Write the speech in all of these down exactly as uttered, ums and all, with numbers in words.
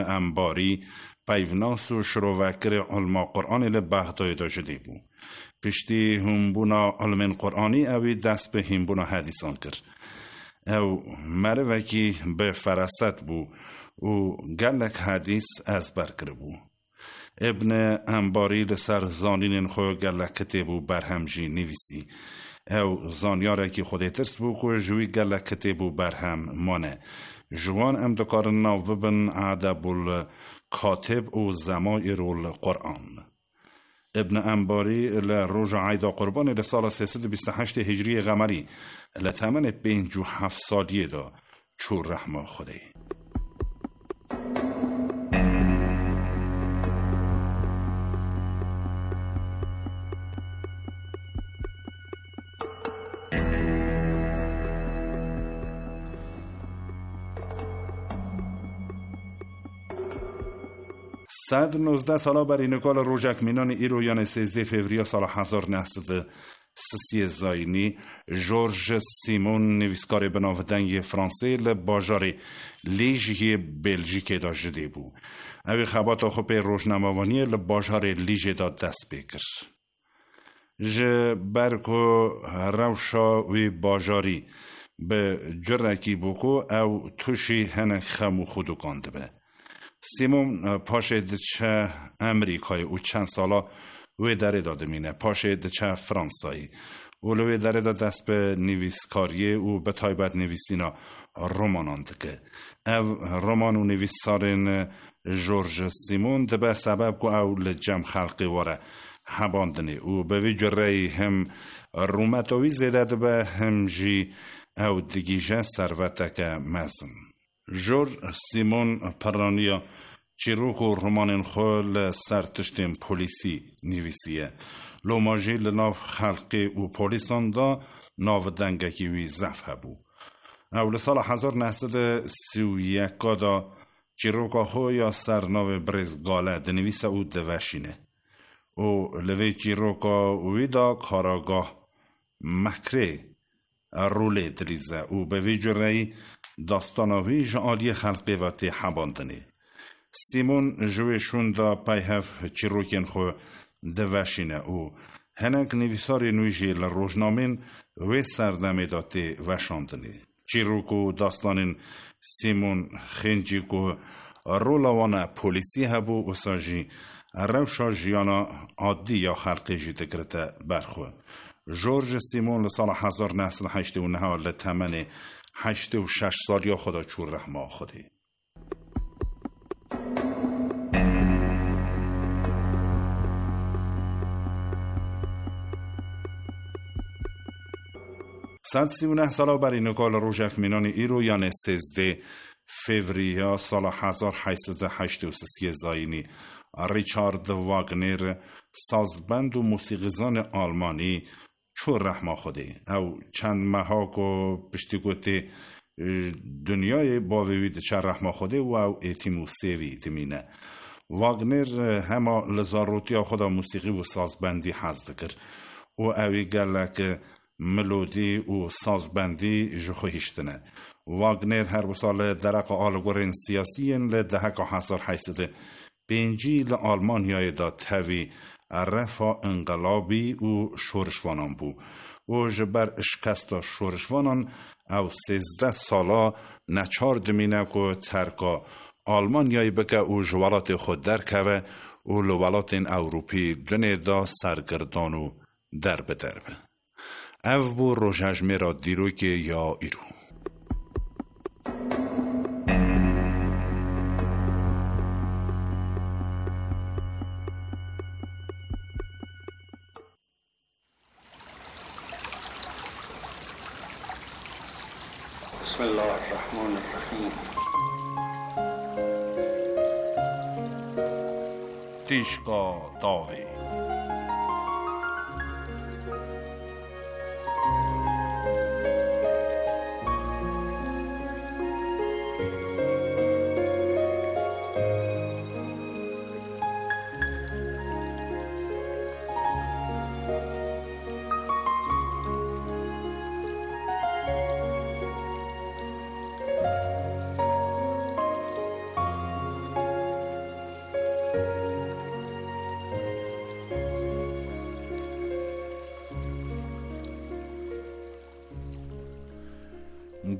انباری پیوناس و شروکر علما قرآن لبغدای دا جده بو. پشتی هم بونا علم قرآنی اوی دست به هم بونا حدیثان کرد. او مروکی به فرست بو و گلک حدیث از برکر بو. ابن انباری لسر زانین خو گلک کتبو برهمجی نویسی. او زانیاره که خود ترس بو که جوی گلک کتبو برهم مانه. جوان ام دکار ناو ببن عدب الکاتب و زمایر القرآن. ابن انباری لروج عیدا قربان لسال سیصد و بیست و هشت هجری قمری لتمن پنج و هفت سالیه دا چور رحمه خوده. صد نوزده سالا بر اینکال روژک مینان ایرویان سیزده فوریه سال هزار و نهصد سی زاینی جورج سیمون نویسکار بناودنگ فرانسه لباجار لیژی بلژیک دا جده بو. اوی خبات خوب روشنموانی لباجار لیژ دا دست بکر. ج برکو روشا وی باجاری به جرکی بوکو او توشی هنک خمو خودو کانده به. سیمون پاشه دچه امریکای او چند سالا وی داره داده مینه. پاشه دچه فرانسایی اولوی داره داد دست به نویسکاریه و به تایبت نویسینا رومانان دکه. او رومان و نویسارین جورج سیمون ده به سبب که او لجم خلقی واره حباندنه و به وی جرهی هم رومتاوی زیده ده به هم جی او دیگیجه سروتک مزم. جورج سیمون پرانیا چیروک و رومانین خول سرتشتین پولیسی نویسیه. لوماجی لناف خلقی و پولیسان دا ناو دنگکی وی زفه بو. اول سال هزار و نهصد و سی و یک دا چیروکا هو یا سر ناو برزگاله دنویسه او دوشینه. او لوی چیروکا وی دا کاراگاه مکره روله دریزه او به وی جرهی داستاناوی جعالی خلقی و تی حباندنه. سیمون جویشون دا پیهف چیروکین خو دوشینه او هنک نویساری نویجی لروجنامین وی سردمه دا تی وشاندنه. چیروکو داستانین سیمون خینجی کو رولوانه پولیسی هبو و ساجی روشا جیانا عادی یا خلقی جی تکرته برخو. جورج سیمون لسال هزار و نهصد و هشت و نه لتمنه هشت و شش سال یا خدا چور رحمه خودی. صد سی و نه سالا بر اینکال روژک مینان ایرو یعنی سیزده فوریه سال هزار هشتصد و هشتاد و سه زاینی ریچارد واگنر سازبند و موسیقیزان آلمانی چور رحمه خوده. او چند محاک و پشتی گوته دنیای باویوید چه رحمه خوده و او ایتیمو سیوی دمینه. واگنر همه لزاروتی خدا موسیقی و سازبندی حزد کرد و اوی گلک ملودی و سازبندی جخوهیشتنه. واگنر هر بسال درق آلگورین سیاسیین لدهک هزار هشتصد پنجی لآلمانیای دا تاوی رفا انقلابی و شورشوانان بو و جبر اشکستا شورشوانان او سیزده سالا نچار دمینه که ترکا آلمانیای بکه و جوالات خود درکه و لولات اوروپی دنه دا سرگردان و درب دربه. او بو روژجمه را دیروک یا ایرو. بسم الله الرحمن الرحیم. تیشکا داوی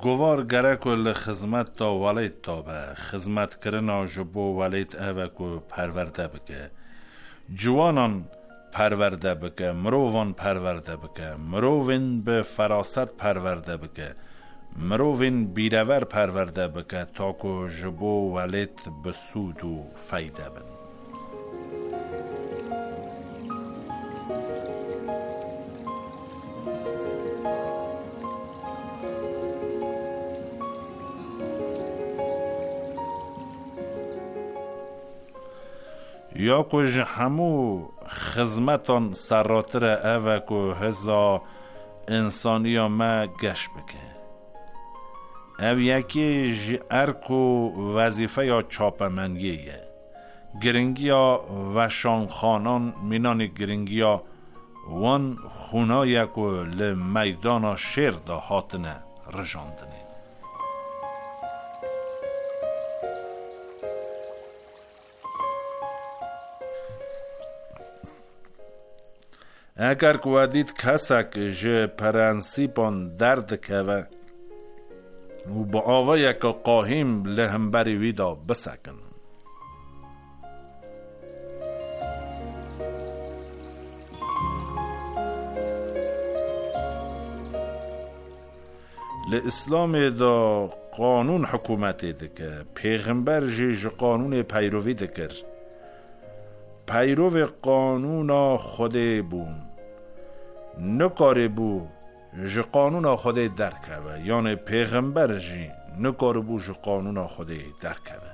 گوار گره کل خدمت تا ولید تابه خدمت کرنا جبو ولید اوه کو پرورده بکه جوانان پرورده بکه مروان پرورده بکه مروین به فراست پرورده بکه مروین بیرور پرورده بکه تا کو جبو ولید به سود و فایده بن. یا کج همو خدمتان سراتر اوه که هزا انسانی ها ما گشت بکه او یکی جی ارکو وظیفه یا چاپمنیه گرنگی ها و شانخانان مینان گرنگی ها وان خونا یکو لمیدان شیر دا هاتنه رجاندنه. اگر کوادید کسک جه پرنسیپان درد که و با آوه یک قاهیم لهمبری ویدا بسکن لاسلام دا قانون حکومتی دکه پیغمبر جه قانون پیروی دکر پیرو قانون خود بون نکاره بو ج قانون خود درکه و یعنی پیغمبر جی نکاره بو ج قانون خود درکه و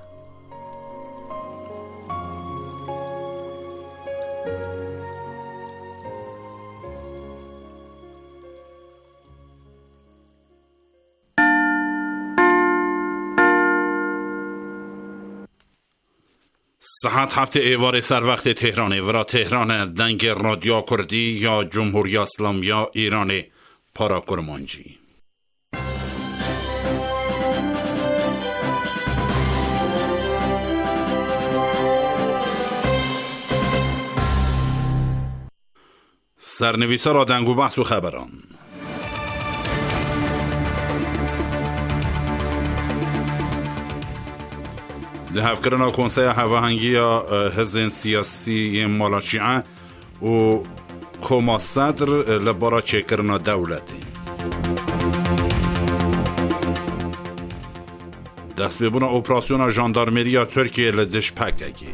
ساعت هفت ایوار سر وقت تهرانه ورا تهران دنگ رادیو کردی یا جمهوری اسلامی یا ایران پارا کرمانجی. سرنویسا را دنگ و بحث و خبران. لحف کرنا کنسای هواهنگی حزب سیاسی مالاشیعه و کما صدر لبارا چکرنا دولتی دست ببونه اپراسیون ژاندارمری ترکیه لدش پککی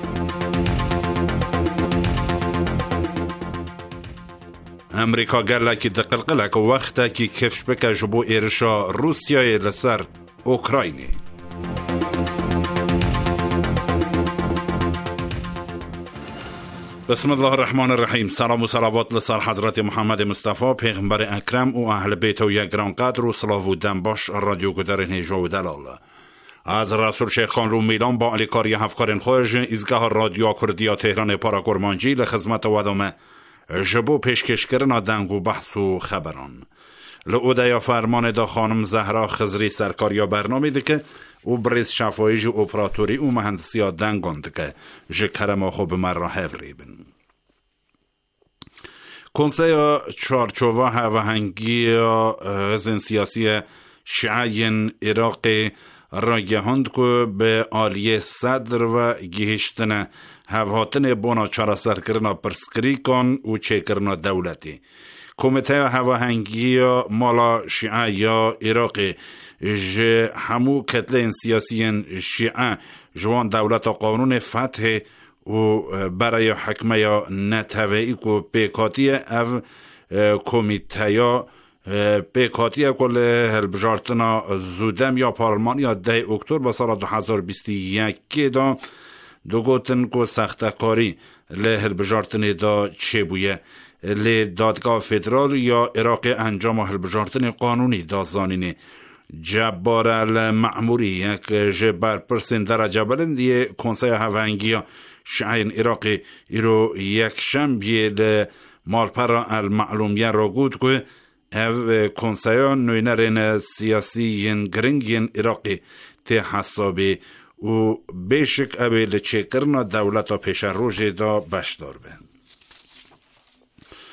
امریکا گرلکی دقلقلک وقتا کی کفش بکه جبو ایرشا روسیای لسر اوکراینی. بسم الله الرحمن الرحیم. سلام و صلوات لسر حضرت محمد مصطفی پیغمبر اکرم و اهل بیت و یک گران قدر و صلاح و دنباش رادیو گدرین هیجا و دلال از رسول شیخ خان رو میلان با علی کاری هفکارین خوش ایزگاه رادیو کردیا تهران پارا کرمانجی لخدمت و ادامه جبو پیشکش کردن دنگ و بحث و خبران لعوده فرمان دا خانم زهرا خزری سرکاریا برنامه ده که او بریز شفایی جو اپراتوری او مهندسی ها دنگانده که جه کرما خوب مراحل ریبن. کنسای چارچوه هواهنگی غزن سیاسی شیعین عراق را گهاند که به آلیه صدر و گهشتن هواتن بونا چارا سر کرنا پرسکری کن و چه کرنا دولتی. کمیته هواهنگی مالا شیعه یا عراقی جه همو کتله سیاسی شیعه جوان دولت قانون فتح و برای حکمه یا نتوهی که پیکاتی او کمیته یا پیکاتی کل هلبجارتنا زودم یا پارلمان یا ده اکتبر با سال دو هزار و بیست و یک دا دو گوتن که سختکاری له هلبجارتنی دا چه بویه لی دادگاه فدرال یا عراق انجام هلبجارتن قانونی دا زانینی جبار المعموری یک جبر پرسن درجه بلندی کنسای هواهنگی شعین عراقی ایرو یک شنبه ل مالپرا المعلومیه را گود که او کنسای نوینرین سیاسی گرنگین عراقی تی حسابی و بیشک اویل چکرنا دولتا پیش روژه دا بشدار بند.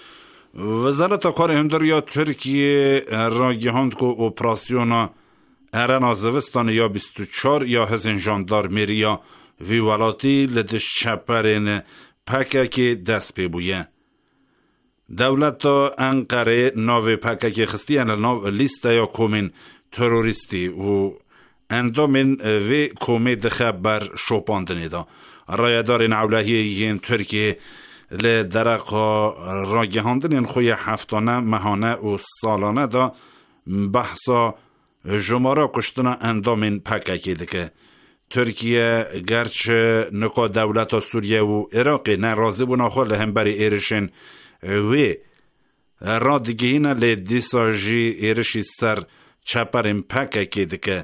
وزارت کار هندریا ترکیه را گهاند که اپراسیون ارنا زوستان یا بیست و چهار یا هزین ژاندارمریا وی ولاتی لدش چپرین پکک دست پی بویه. دولت انقره ناو پکک خستی ان ناو لیست یا کومین تروریستی و اندامین وی کومی دخه بر شوپاندنی دا. رایدار نعولهی این ترکیه لدرق را گهاندن خوی هفتانه مهانه و سالانه دا بحثا جمارا کشتنا اندامین پککی دکه. ترکیه گرچه نکا دولت سوریه و عراق نرازی بونا خواه هم بری ایرشن وی را دیگه اینا لی دیساجی ایرشی سر چپرین پککی دکه.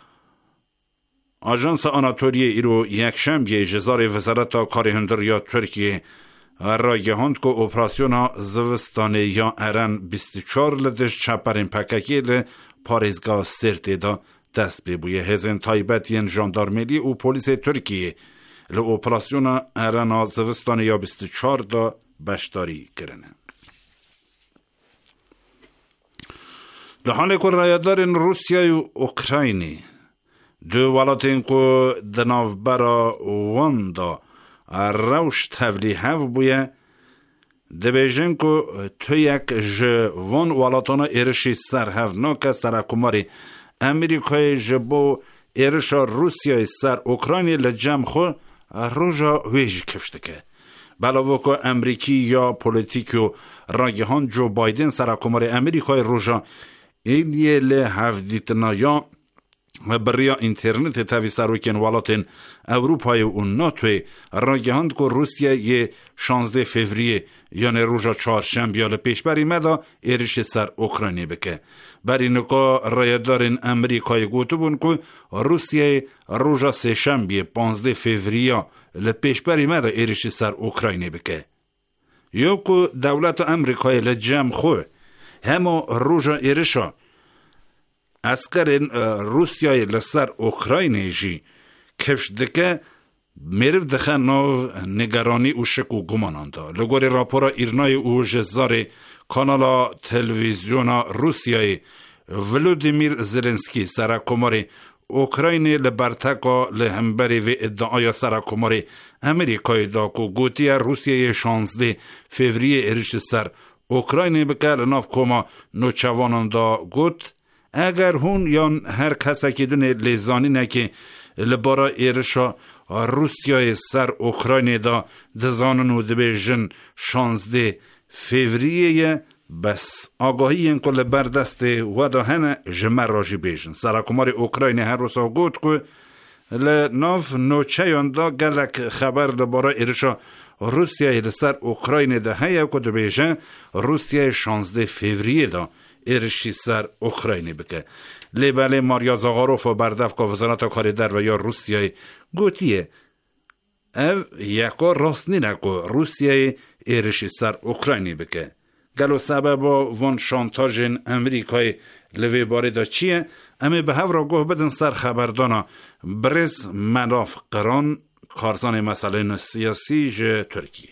آژانس آناتولیه ایرو یک شنبه جزار وزارت کار هندریا ترکیه را گهاند که اپراسیون زوستانه یا ارن بیست و چهار لدش چپرین پککی لی پاریزگاه سرتی دا دست ببویه. هزین تایبتین ژاندارمری و پلیس ترکیه لی اپراسیون ارن زوستانه یا بیست و چهار دا بشداری کرنه. لحاله که رایدارین روسیه و اوکراینی دو ولاتین که دناو برا واندا روش تولیه هف بویه دبیجن که تو یک جوان ولاتانا ایرشی سر هف ناکه سرکماری امریکای جبو ایرشا روسیه سر اوکراینی لجم خو روژا ویجی کفشته که بلاو که امریکی یا پولیتیکو راگهان جو بایدن سرکماری امریکای روژا این یه له هفدیتنا یا بریا اینترنت تاوی سروکن ولاتن اروپای و ناتوی را گهاند که روسیه یه شانزده فوریه یعنی روژا چهارشنبه یا پیشبری مدا ایرش سر اوکراینی بکه. بری نکا رایدارین امریکای گوتو بون که روسیه روژا سه شنبه پانزده فوریه لپیشبری مدا ایرش سر اوکراینی بکه. یا که دولت امریکای لجم خو همه روژا ایرشا اسکرین روسیای لسر اوکراینی جی کفش دکه میرف دخه ناو نگرانی و شک و گمانانده. لگوری راپورا ایرنای و جزار کانالا تلویزیونا روسیای ولودیمیر زلنسکی سرکماری اوکراینی لبرتکا لهمبری و ادعای سرکماری امریکای دا که گوتی روسیای شانزده فوریه ارش سر اوکراینی بکه لناف کما نوچوانان دا گوت اگر هون یا هر کس که دونه لیزانی نکه لبارا ایرشا روسیای سر اوکراینی دا دزانن و دبیجن شانزده فوریه بس آگاهی این که لبردست و دا هنه جمر راجی بیجن. سرکمار اوکراینی هر روسا گوت که لناف نوچه یاندا گلک خبر لبارا ایرشا روسیای لسر اوکراینی دا هیا که دبیجن روسیای شانزده فوریه دا ایرشی سر اوکراینی بکه. لیباله ماریا زاغاروف و بردف که وزارت کاری در و یا روسیای گوتیه او یکا راست نینه که روسیای ایرشی سر اوکراینی بکه. گلو سبب وان شانتاجین امریکای لوی باری دا چیه؟ امی به هف را گوه بدن سر خبردانا برز مناف قران کارزان مسئله سیاسی جه ترکیه.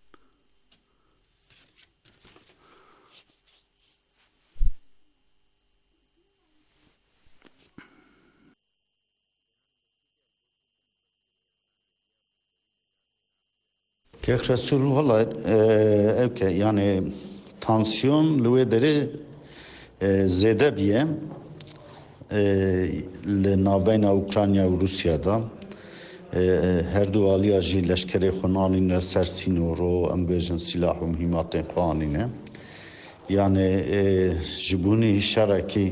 که رسول والله اوکی یعنی تانسیون لوی داره زیاده بیه لنابین اوکراینیا و روسیه دا هر دو آلیا جی لشکر خونانین سرسینو رو ام بیجن سلاح و مهمات خوانینه یعنی جبونی شرکی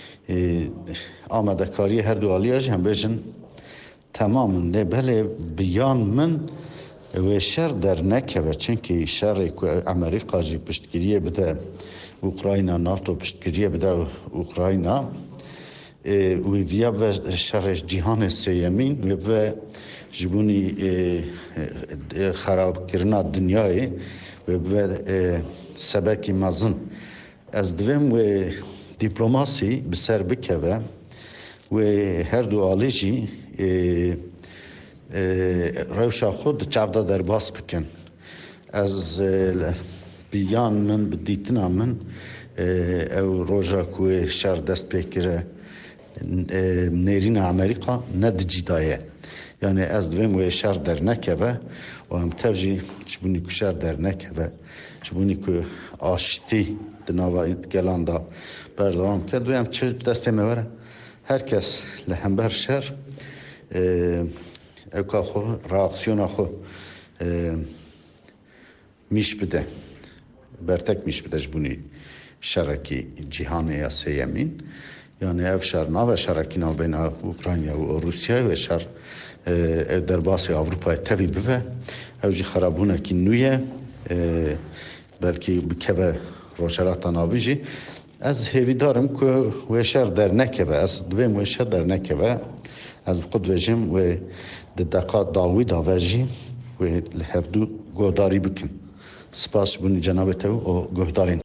آمده کاری هر دو آلیا جی هم بیجن تمام نه بله بیان من و شر در نکه چنکی شر امریکا جی پشتگیریه بده اوکراینا ناتو پشتگیریه بده اوکراینا و ویا و شر جهان سیمین و جبونی خراب کردن دنیای و سبکی مزن از دوم و دیپلماسی بسر بکوه و هر دو آلیجی روشا خود چافده در باس بکن از بیان من بدیتنا من او روژا که شر دست بکره نيرين أمريكا ند جداية يعني از دویم و شر در نکوه و هم توجی چبونی که شر در نکوه چبونی که آشتی دناوی گلان دا بردوام کرد دویم چه دسته موره هر کس لحنبر شر اوکا خو راکسیون خو میش بده برتک میش بده جبونی شرکی جهان یا سیمین یعنی اف شر ناو شرکی ناو بین اوکراینیا و روسیه و شر در باسی اروپای تاوی بوه او جی خرابونه کی نویه بلکه بکوه روشرات ناویجی از هیوی دارم که و شر در نکوه از دویم و شر در نکوه از خود وجم و دقات داوی داویجی و لحبدو گوداری بکن سپاس بونی جنابتو و گهدارین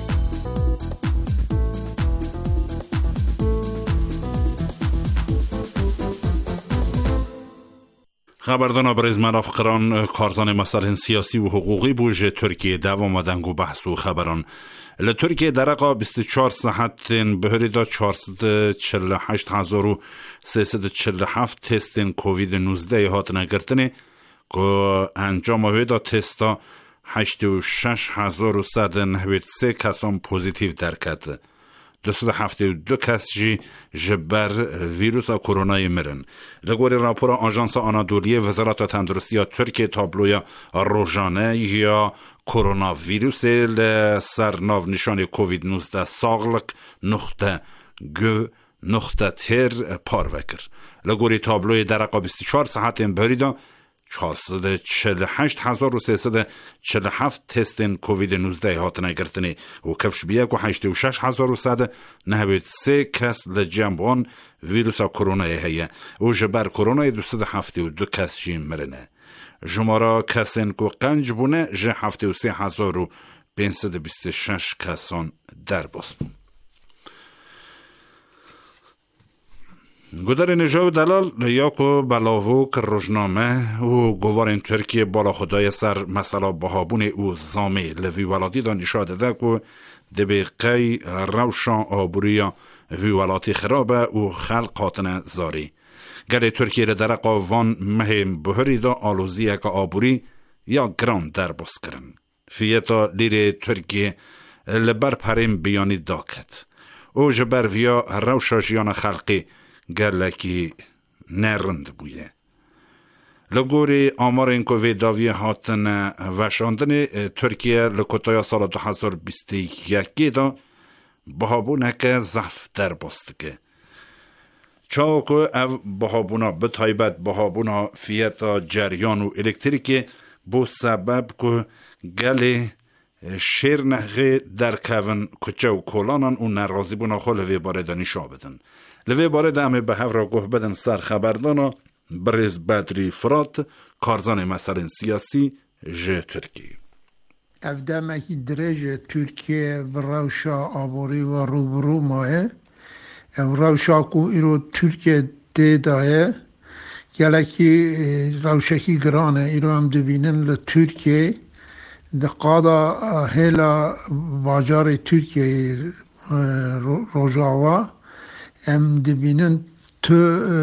خبردان برز مرافقران کارزان مسائل سیاسی و حقوقی بوجه ترکیه دوام آدنگ و بحث و خبران لترکیه درقا بیست و چهار ساعت بهری دا چهارصد و چهل و هشت هزار و سیصد و چهل و هفت تست کووید نوزده هات نگرتنه که انجام ویدا تستا هشتاد و شش هزار و صد و نود و سه کسان پوزیتیو درکت دویست و هفتاد و دو کس جی جبر ویروس کرونای مرن لگوری راپور آژانس آنادولی وزارت تندرستی ترکیه تابلوی روزانه یا کرونا ویروس لسر ناو نشان کووید نوزده ساغلق نقطه گو نقطه تر پاروکر لگوری تابلوی درقا بیست و چهار ساعت بریدا چهارصد و چهل و هشت هزار و سیصد و چهل و هفت تست کووید نوزده هات نگرتنی و کفش بیک و هشتاد و شش هزار و صد و نود و سه کس لجنبان ویروس کرونای هیه و جبر کرونای دویست و هفتاد و دو کس جی مرنه جمارا کسین که قنج بونه جه هفتاد و سه هزار و پانصد و بیست و شش کسان در باز بون گودر نجاو دلال یاکو بلاوو که روزنامه و گوارن ترکیه بالا خدای سر مسئله بهابون او زامه لوی ولادی دا نشاده ده که دبیقی روشان آبوریا وی ولادی خرابه و خلق قاطن زاری گره ترکیه در قاوان مهم بهری دا آلوزی که آبوری یا گران در باز کرن فیتا لیر ترکیه لبر پریم بیانی داکت او جبر ویا روشا جیان خلقی گلکی نرند بویه لگوری آمار این که ویداوی هاتن وشاندن ترکیه لکتای سال دو هزار و بیست و یک دا بهابونه که زف در باستگه چاو که او بهابونا بتایبت بهابونا فیتا جریان و الکتریکی بو سبب که گل شیر نخی در کون کچه و کلانان و نرازی بونا خلوی باره دانیشا بدن لوی باره دامه به هفرا گوه بدن سر خبردانا برز بدری فرات کارزان مسائل سیاسی جه ترکیه افدامکی درجه ترکیه و روشا آبوری و روبرو ماه او روشا کو ایرو ترکیه دیدایه گلکی روشکی گرانه ایرو هم دبینن لترکیه دقادا هلا باجار ترکیه روژاوا ام دبینن تو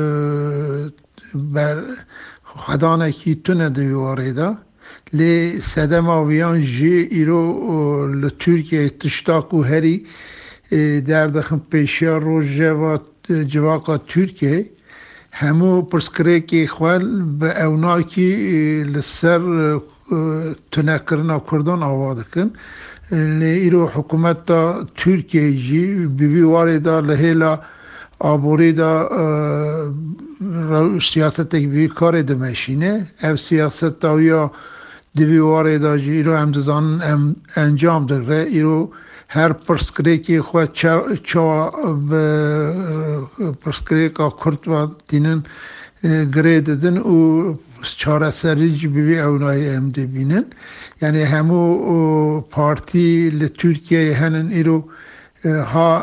بر خدانه کی تو ندوی وارده لی سدم آویان جی ایرو لترکیه تشتاکو هری در دخم پیشیا رو جواقا ترکیه همو پرسکره که خوال به اونا کی لسر تنکرنا کردان آواده کن لی ایرو حکومت دا ترکیه جی بیوی وارده لحیلا آبوری دا سیاست بی کار دمشینه او سیاست دا یا دیواره دا جی ایرو همدادان انجام داره ایرو هر پرسکری که خود چا پرسکری که کرد و دینن گره دادن و چاره سری جی بی اونای هم دبینن یعنی همو پارتی لترکیه هنن ایرو ها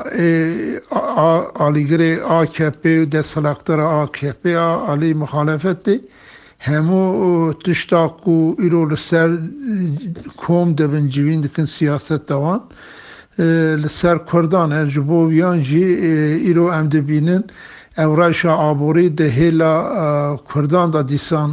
آلیگر آکپی و دستلاکتر آکپی آلی مخالفت دی همو تشتاكو إلو لسر كوم دبن جوين دكن سياسة دوان لسر كردان الجبو بيان جي إلو ام دبينن اورایشا آبوری ده هلا کردان دا دیسان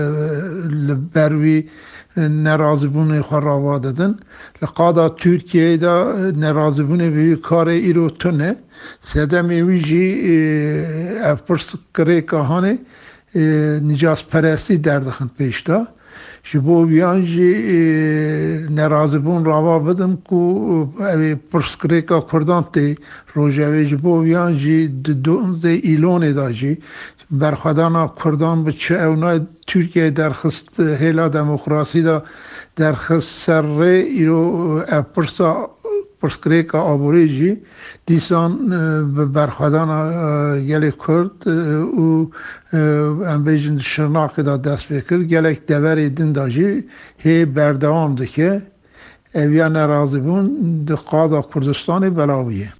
لبروی نرازبون خرابا دادن لقادا ترکیه دا نرازبون به کار ایرو تونه سدم ویجی افرس کره کهانه نجاس پرستی دردخن پیش دا شبو بیان جی نرازبون روا بدن کو پرسکره کا کردان تی روژاوی جبو بیان جی دون دی ایلون دا جی برخدانا کردان به چه اونای ترکیه درخست هلا دموکراسی دا درخست سر ایرو پرسا پرسکره کا آبوری جی دیسان برخدانا گلی کرد و ام بیجن شرناقی دا دست بکر گلک دوری دن دا جی هی بردوام دکه اویا نرازی بون دقادا کردستان بلاویه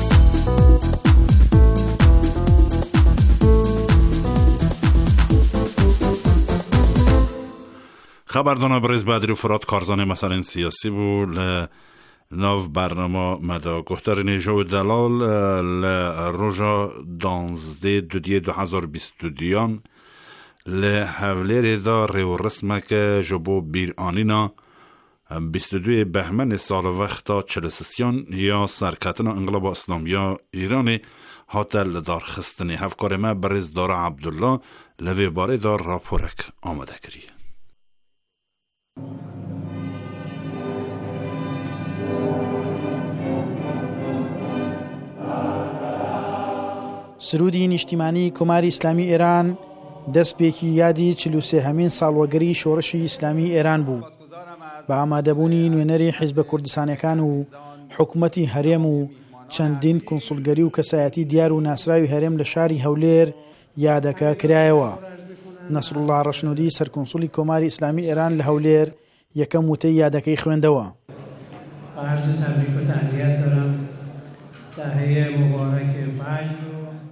خبردان برز بدری و فراد کارزان مثلا سیاسی بود ناو برنامه مدا گفتار نیجو دلال لروژا دانزده دودیه دو هزار بیست دیان لحوله دا ریو رسمک جبو بیر آنینا بیست دوی بهمن سال وقتا چلسسیان یا سرکتن انقلاب اسلامی یا ایرانی هاتل دار خستنی هفکار ما برز دار عبدالله لوی باره دار راپورک آمده کریه. سرودی نیشتیمانی کۆماری ئیسلامی ئێران دەستپێکی یادی چل و سێ هەمین ساڵوەگەری شۆڕشی ئیسلامی ئێران بوو بە ئامادەبوونی نوێنەری حیزبە کوردستانیەکان و حکوومەتی هەرێم و چەندین کۆنسڵگەری و کەسایەتی دیار و ناسراوی هەرێم لە شاری هەولێر یادەکە کرایەوە. نەسروڵڵا ڕەشنودی سەرکۆنسوڵی کۆماری ئیسلامی ئێران لە هەولێر یەکەم وتەی یادەکەی خوێندەوە. عرض تبریک و تهنیت دارم تهیه مبارک فجر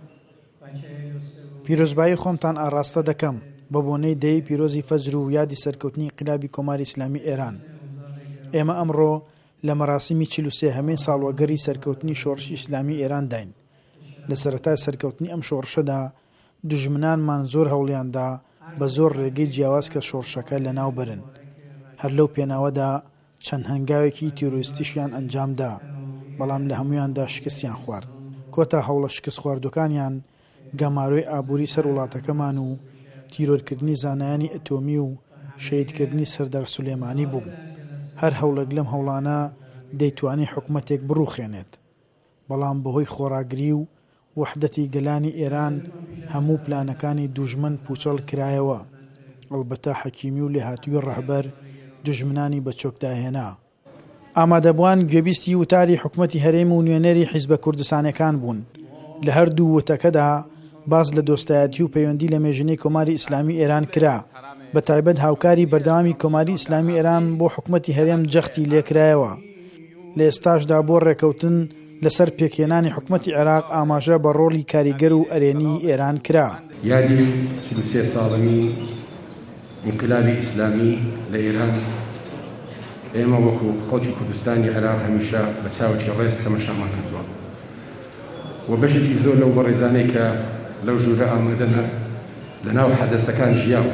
پیرۆزبایی خۆمتان ئاڕاستە دەکەم بە بۆنەی دەی پیرۆزی فەجر و یادی سەرکەوتنی انقلابی کۆماری ئیسلامی ئێران. ئێمە ئەمڕۆ لە مەراسیمی چل و سێ هەمین ساڵوەگەری سەرکەوتنی شۆڕشی ئیسلامی ئێران داین. لە سەرەتای سەرکەوتنی ئەم شۆڕشەدا دوژمنانمان زۆر هەوڵیاندا بە زۆر ڕێگەی جیاواز کە شۆڕشەکە لەناو برن. هەر لەو پێناوەدا چەند هەنگاوێکی تیرۆریستیشیان ئەنجامدا بەڵام لە هەمویاندا شکستیان خوارد. کۆتا هەوڵە شکست خواردوەکانیان گەماروی ئابووری سەر وڵاتەکەمان و تیرۆرکردنی زانایانی ئەتۆمی و شەیدکردنی سەردار سولێمانی بوو. هەر هەوڵێک لەم هەوڵانە دەیتوانی حکومەتێک بڕوخێنێت بەڵام بەهۆی خۆراگری و وحدەتی گەلانی ئێران هەموو پلانەکانی دوژمن پوچەڵ کرایەوە. ئەلبەتە حەکیمی و لێهاتووی ڕەهبەر دوژمنانی بە چۆکداهێنا. ئامادەبووان گوێبیستی وتاری حکومەتی هەرێم و نوێنەری حیزبە کوردستانیەکان بوون. لە هەردوو وتەکەدا باز لە دۆستایەتی و پەیوەندی لە مێژنەی کۆماری ئیسلامی ئێران کرا. بە تایبەت هاوکاری بەردەوامی کۆماری ئیسلامی ئێران بۆ حکومەتی هەرێم جەختی لێکرایەوە. لە ئێستاشدا بۆ ڕێکەوتن لەسەر پێکهێنانی حکومەتی عێراق ئاماژە بە ڕۆڵی کاریگەر و ئەرێنی ئێران کرا. یادی چل و سێ ساڵەمی انقلابی ئیسلامی لە ئێران ئێمە وەکو خەڵکی کوردستانی عێراق هەمیشە بە چاوکی ڕێز تەمەشامان کردووە و بەشێکی زۆر لەو بەڕێزانەی کە لەو ژوورە ئامادەنە لەناو حەدەسەکان ژیاوە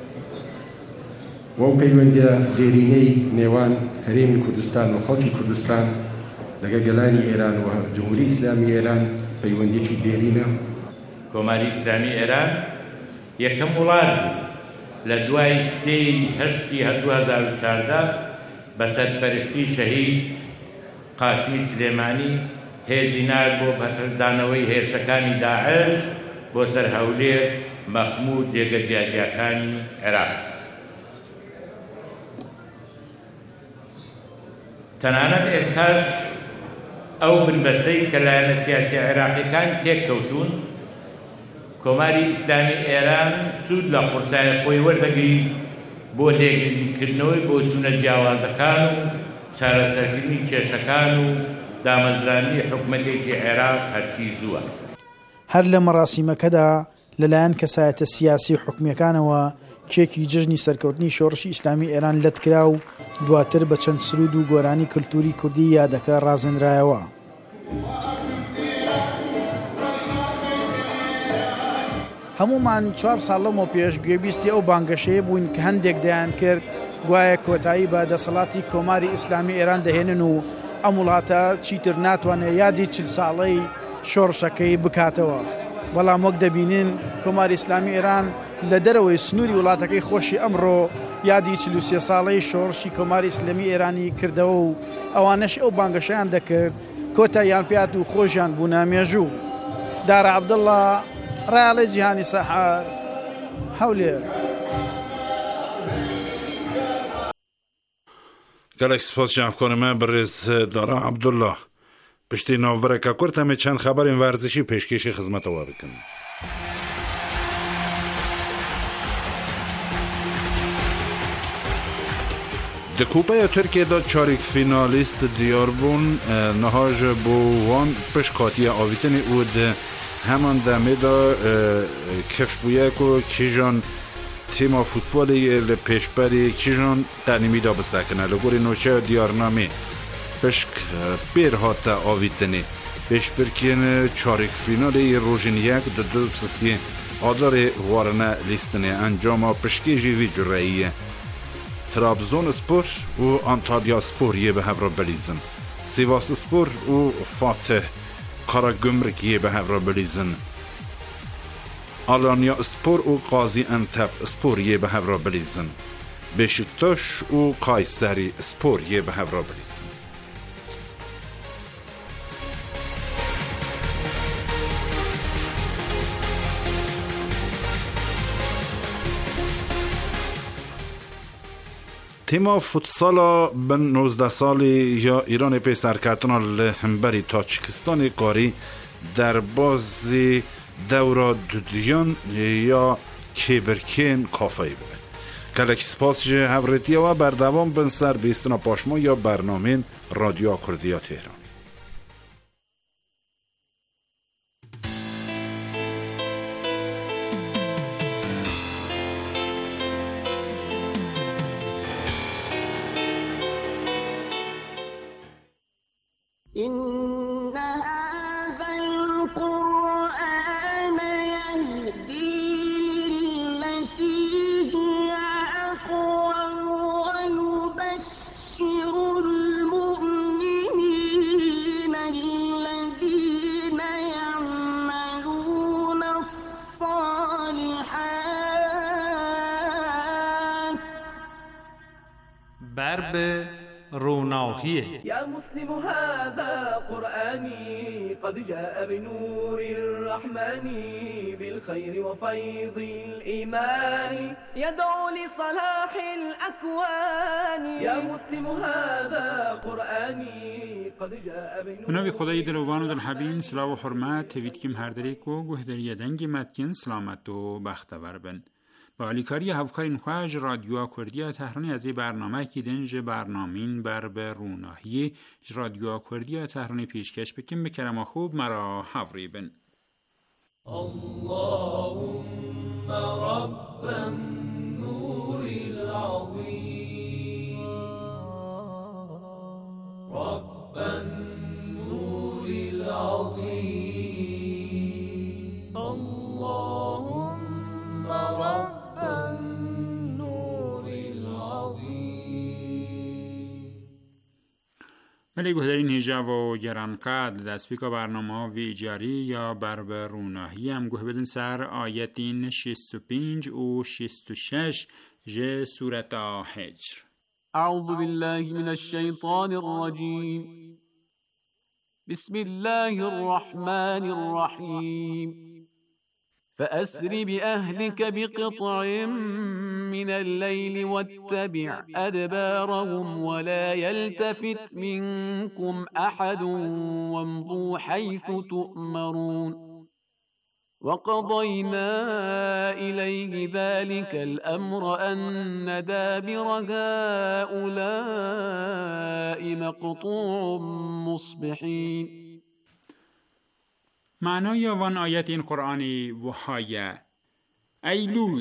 وەو پەیوەندیە دێرینەی نێوان هەرێمی کوردستان و خەڵکی کوردستان لەگە گەلانی ئێران و جمهوری ئیسلامی ئێران پەیوەندیەکی دێرینە. کۆماری ئیسلامی ئێران یەکەم وڵات بوو لە دوای سێی هەشتی دوو هەزار و چواردە بە سەرپەرشتی شەهید قاسمی سلێمانی هێزی نارد بۆ بەپەردانەوەی هێرشەکانی داعش بۆ سەر هەولێر مەخموود جێگەجیاجیەکانی عێراق. تەنانەت ئێستاش ئەو بنبەستەی کە لایەنە سیاسی عێراقیەکان تێککەوتون کۆماری ئیسلامی ئێران سوود لە قورسایە خۆی وەردەگرین بۆ لێگریزیکردنەوەی بۆ چوونە جیاوازەکان و چارەسەرکردنی کێشەکان و دامەزرانی حکومەتێکی عێراق هەرچی زووە. هەر لە مەراسیمەکەدا لەلایەن کەسایەتە سیاسی حکومیەکانەوە کێکی جژنی سەرکەوتنی شۆڕشی ئیسلامی ئێران لەتکرا و دواتر بە چەند سرود و گۆرانی کللتوری کوردی یادەکە ڕازێنرایەوە. هەمومان چوار ساڵ لەمەوە پێش گوێبیستی ئەو بانگەشەیە بووین کە هەندێک دەیان کرد گوایە کۆتایی بە دەسەڵاتی کۆماری ئیسلامی ئێران دەهێنن و ئەم وڵاتە چیتر ناتوانێت یادی چل ساڵەی شۆڕشەکەی بکاتەوە. بەڵام وەک دەبینین کۆماری ئیسلامی ئێران لە دەرەوەی سنووری وڵاتەکەی خۆشی ئەمڕۆ یادی چل و سێ ساڵەی شۆڕشی کۆماری ئیسلامی ئێرانی کردەوە و ئەوانەش ئەو بانگەشەیان دەکرد کۆتاییان پێات و خۆشیان بوو نامێژوو. دارە عەبدوڵڵا ڕاڵی جیهانی سەحار هەولێر. گەلێک سپاس جەنابکۆنمە بەڕێز دارا عەبدوڵڵا. پشتی ناوبەرەکە کورت ئەمێ چەند خەبەرین وەرزشی پێشکەشی خزمەتەوە بکەن. د کوپەیە تورکیەدا چارێک فینالیست دیار بوون نەهاژ بۆ وان پشت کاتیە ئاویتنی و د هەمان دەمێدا کەفش بوویەک و کیژان تیما فوتبۆلی لە پێشبەری کیژان تەنیمیدا بسەکنە لە گۆری نوچە دیارنامێ پشک پێر هاتە ئاویتنێ پێشبرکێن چارێک فینالی ڕۆژین یەک د دو سسیە ئادارێ وارنە لیستنێ ئەنجاما پشکێژی وی جورەیە ترابزون سپور و آنتالیا سپور یه به هفرا بلیزن سیواس سپور و فاتح کاراگمرک یه به هفرا بلیزن آلانیا سپور و قاضی انتب سپور یه به هفرا بلیزن بشکتاش و قایسری سپور یه به هفرا بلیزن تیما فوتسالا بن نوزده سالی یا ایران پیسرکتنا لهمبری تاجیکستان کاری در بازی دورا دودیان یا کیبرکین کافه بود. کلک سپاس جه هفرتیه و بردوام بن سر بیستنا پاشما یا برنامه رادیو کردیا تهران. إن هذا القرآن يهدي للتي هي أقوم ويبشر المؤمنين الذين يعملون الصالحات برب روناهیه. يا مسلم هذا قرآني قد جاء بنور الرحمن بالخير وفيض الإيمان يدعو لصلاح الأكوان يا مسلم هذا قرآني قد جاء بنور. بنابي خدای دلوان و دلحبین سلاو و حرمت توید کم هردریک و گهدری دنگی مدکن سلامت و بختور بن. با علیکاری هفکارین خواهج رادیو کردیا تهرانی از برنامه که دنج برنامین بر به روناهی رادیو کردیا تهرانی پیشکش بکن بکرم خوب مرا حفری بن. اللهم رب النور العظیم رب النور العظیم اللهم رب ملی گهدارین هجا و گرانقدر دستپیکا برنامه ها وی جاری یا بربر روناهی هم گوه بدن سر آیتین شست و پینج و شست و شش جه سورت حجر. اعوذ بالله من الشیطان الرجیم بسم الله الرحمن الرحیم فأسر بأهلك بقطع من الليل واتبع أدبارهم ولا يلتفت منكم أحد وامضوا حيث تؤمرون وقضينا إليه ذلك الأمر أن دابر هؤلاء مقطوع مصبحين. معنای وان آیت این قرآنی وحایه ای لوط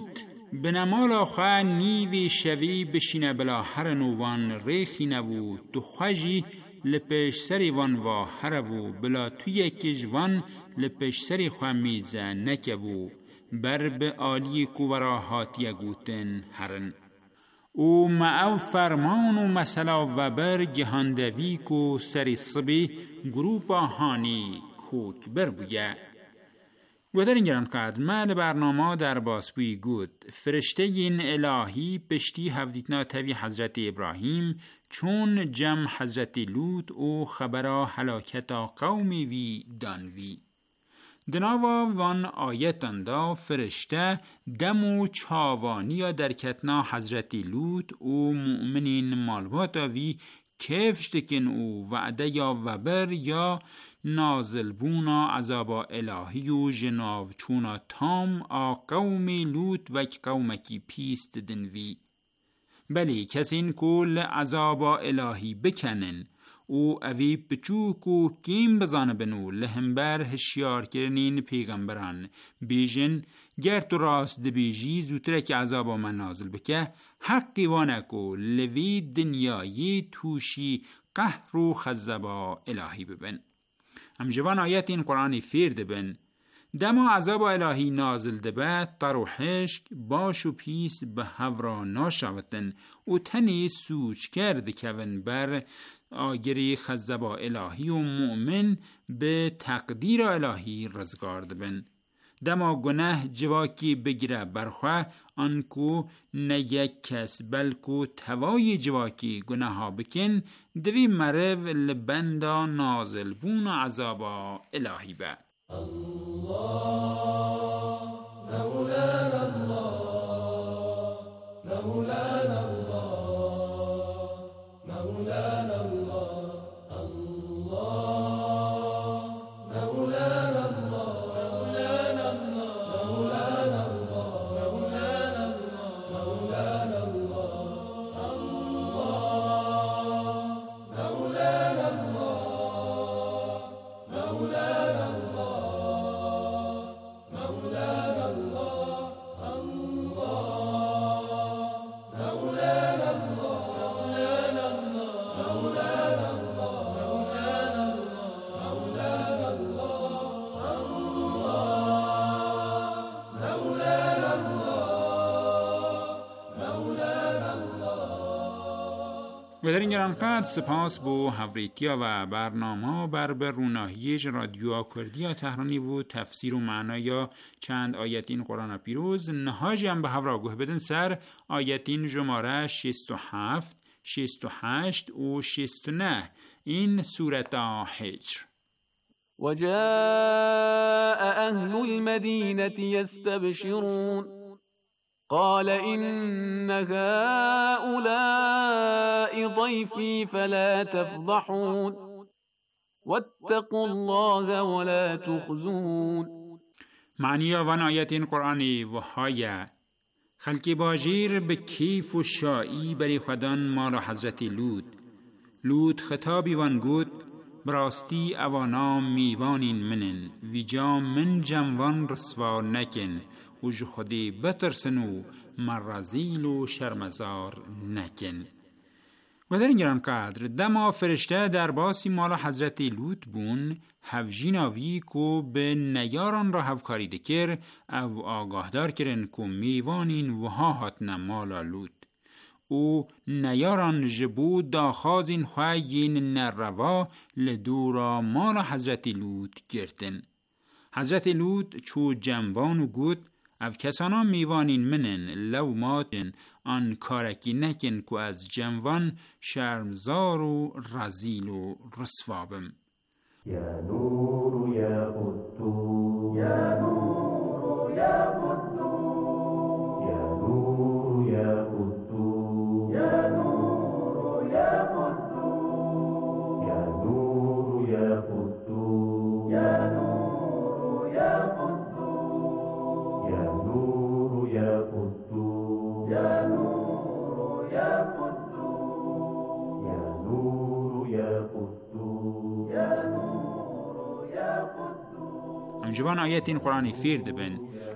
بنمالا خواه نیوی شوی بشینه بلا هر نوان ریخی نوو تو خوشی لپش سری وان و هرو بلا توی کجوان لپش سری خواه میزه نکوو بر به آلی کوورا هاتیه گوتن هرن او معو فرمان و مسلا و بر گهاندوی کو سری صبی گروپا هانی کوک بر بویه گوهدر این گران قدر من برنامه در باسبوی گود فرشته این الهی پشتی هفدیتنا تاوی حضرت ابراهیم چون جمع حضرت لوط و خبرا حلاکتا قومی وی دانوی دناوا وان آیتان دا فرشته دم و چاوانی یا درکتنا حضرت لوط و مؤمنین مالباتا وی کفشتکن او وعده یا وبر یا نازل بونا عذابا الهی و جناو چونا تام آ قومی لوط و قومکی پیست دنوی بلی کسین کل عذابا الهی بکنن او اوی بچوکو کیم بزانه بنو لهمبر هشیار کرنین پیغمبران بیجن گر تو راست دبیجی زوتره که عذابا من نازل بکه حقی وانکو لوی دنیایی توشی قهر و خزبا الهی ببن همجوان آیت این قرآنی فیر دبن دما عذاب الهی نازل دبه طروحشک باش و پیس به هورا ناشاوتن و تنی سوچ کرد کون بر آگری خزبا الهی و مؤمن به تقدیر الهی رزگار دبن دما گناه جواکی بگیره برخواه آنکو نه یک کس بلکو توای جواکی گناه ها بکن دوی مرو لبندا نازل بون عذابا الهی به الله مولانا الله مولانا الله مولانا الله الله مولانا الله مولانا الله مولانا الله مولانا الله مولانا الله الله مولانا الله مولانا و در این گرانقدر سپاس بو هوریتیا و برنامه بر به روناهیج رادیو کردیا تهرانی و تفسیر و معنایا چند آیتین قرآن پیروز نهاجی هم به هورا گوه بدن سر آیتین جماره شست و هفت شست و هشت و شست و نه این سورت حجر وجاء أهل المدينة يستبشرون قال إن هؤلاء ضيفي فلا تفضحون واتقوا الله ولا تخزون معنی وان آیتین قرآنی و های خلقی باجیر به کیف و شایی بری خدان مال حضرت لوط لوط خطابی وان گود براستی اوانا میوانین منن ویجا من جموان رسوا نکن و جو خودی بترسنو مرزیل و شرمزار نکن و در این گران قدر دما فرشته در باسی مالا حضرت لوط بون هفجیناوی کو به نیاران را هفکاری دکر او آگاهدار کرن کو میوانین و ها هاتن مالا لوط او نیاران جبو داخازین خواهین نروا لدورا مالا حضرت لوط گرتن حضرت لوط چو جنبان و گود او کسانا میوانین منن لو ماتن آن کارکی نکن که از جنوان شرمزار و رزیل و رسوابم یا نور یا قدو یا نور یا قدو یا نور یا قدو یا نور یا قدو یا نور یا قدو یا نور یا قدو یا نور یا قدو یا نور یا قدو یا نور یا قدو یا نور یا قدو همجوان آیت این قرآنی فیر دبن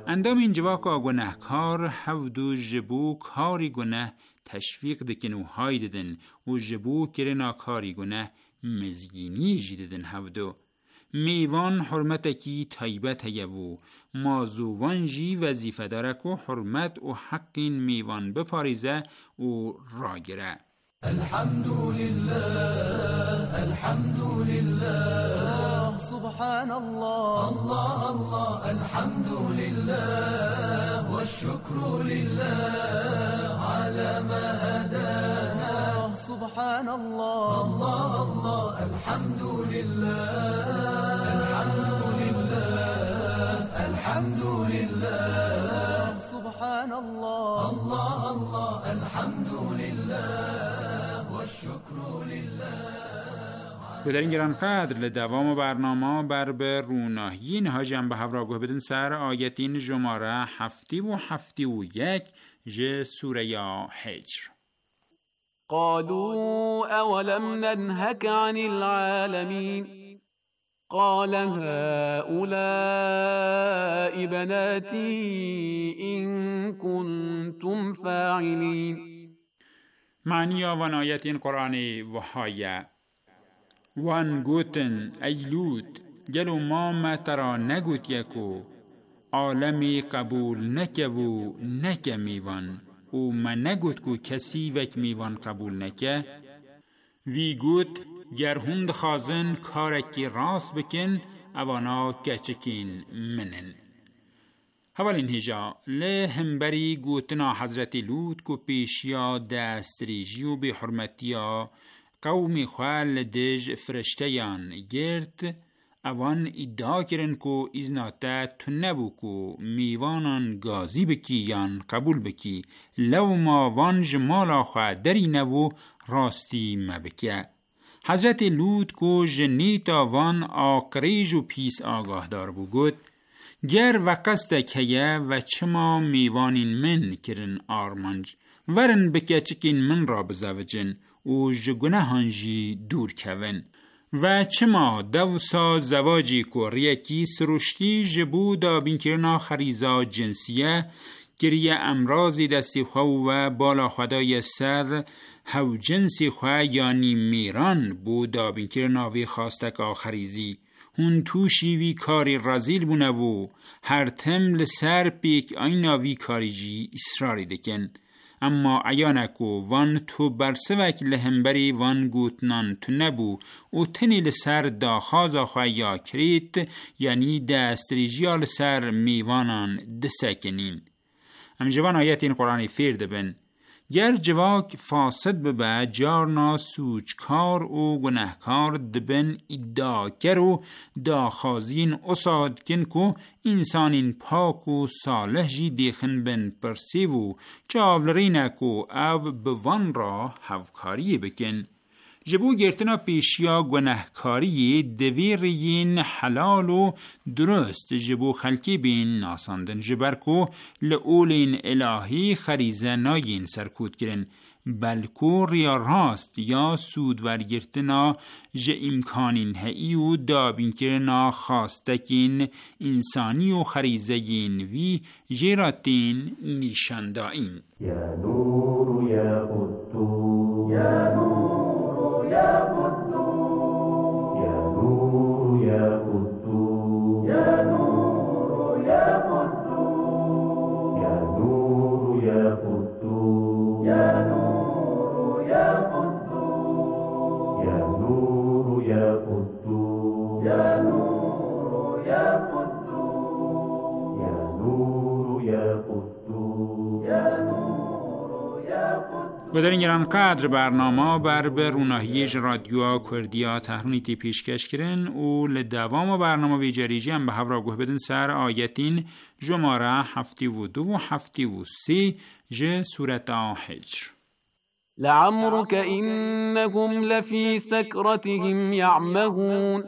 اندام این جواک گناهکار هفدو جبو کاری گناه تشویق دکن و های ددن و جبو کرنا کاری گناه مزگینی جی ددن هفدو. میوان حرمتکی تایبت هیوو مازوان جی وظیفه داره که حرمت و حق میوان بپاریزه و راگره. الحمد لله الحمد لله سبحان الله الله الله الحمد لله والشكر لله على ما هدانا سبحان الله الله الله الحمد لله الحمد لله الحمد لله سبحان الله الله الله الحمد لله و در این گران قدر لدوام برنامه بر به روناهی نها جنبه هفراگوه بدن سر آیتین جماره هفتی و هفتی و یک ج سوره حجر. قالوا أولم ننهك عن العالمين قال هؤلاء بناتي إن كنتم فاعلين. معنی آوان آیتین قرآنی و هایه وان گوتن ایلود گلو ما ما ترا نگوت یکو عالمی قبول نکوو نکه میوان و ما نگوت کو کسی وک میوان قبول نکه وی گوت گر هند خازن کارکی راست بکن اوانا کچکین منن. حوالین هجا له همبری گوتنا حضرت لوط کو پیشیا دستریجی و به حرمتیا قومی خوال دج فرشتیان گرد اوان ادعا کرن کو ازناتا تو نبو کو میوانان گازی بکی یان قبول بکی لو ما وان جمالا خواه دری نبو راستی مبکه. حضرت لوط کو جنیتا وان آقریج و پیس آگاه دار بو گوت گر و قصد کیه و چما میوانین من کرن آرمانج ورن بکه چکین من را بزوجن و جگونه هنجی دور کون و چما دوسا زواجی کو ریکی سروشتی جبو دا بین کرنا خریزا جنسیه گریه امراضی دستی خو و بالا خدای سر هو جنسی خو یعنی میران بو دا بین کرنا وی خواستک آخریزی هون توشی وی کاری رازیل بونوو هر تم لسر پیک اینا وی کاری جی اصراری دکن. اما ایانکو وان تو برسوک لهمبری وان گوتنان تو نبو و تنی لسر داخازا خواهیا کریت یعنی دستریجیا لسر میوانان دسکنین. ام جوان آیت این قرآنی فیرده بن گر جواک فاسد ببه جارنا سوچکار و گناهکار دبن ادعا کرو داخازین اصاد کن کو انسانین پاک و صالح جی دیخن بن پرسیو چاولرین کو او بوان را هفکاری بکن. جبو گرتنا پیشیا گناهکاری دویرین حلال و درست جبو خلکی بین ناساندن جبر کو لئولین الهی خریزه ناین سرکود کرن بلکو ریا راست یا سود ورگرتنا جه امکانین هئی و دابین کرنا خواستکین انسانی و خریزهین وی جیراتین نیشندائین. یا نور یا قدو یا نور يا قدوس يا نور يا قدوس يا نور يا قدوس يا نور يا قدوس يا نور يا قدوس يا نور يا قدوس يا نور يا قدوس يا نور يا قدوس يا نور يا قدوس. و در این گران قدر برنامه بر به روناهی رادیو کردیا تهرونیتی پیشکش کرن و لدوام برنامه وی جریجی هم به هفراگوه بدن سر آیتین جماره هفتی و دو و هفتی و سی ج سورت حجر. لعمرك إنهم لفي سكرتهم يعمهون